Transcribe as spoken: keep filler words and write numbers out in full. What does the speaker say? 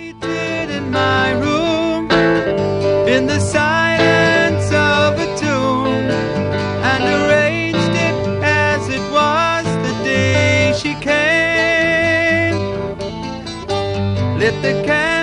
Seated in my room, in the silence of a tomb, and arranged it as it was the day she came. Lit the candle